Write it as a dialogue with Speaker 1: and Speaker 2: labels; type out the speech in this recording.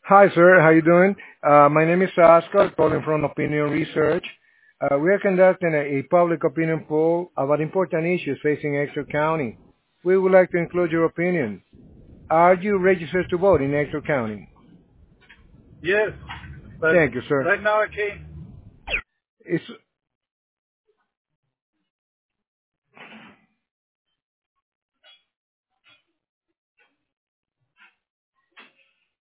Speaker 1: Hi, sir. How you doing? My name is Oscar, calling from Opinion Research. We are conducting a public opinion poll about important issues facing Exeter County. We would like to include your opinion. Are you registered to vote in Exeter County?
Speaker 2: Yes, but
Speaker 1: Thank you, sir.
Speaker 2: right now I can't.
Speaker 1: It's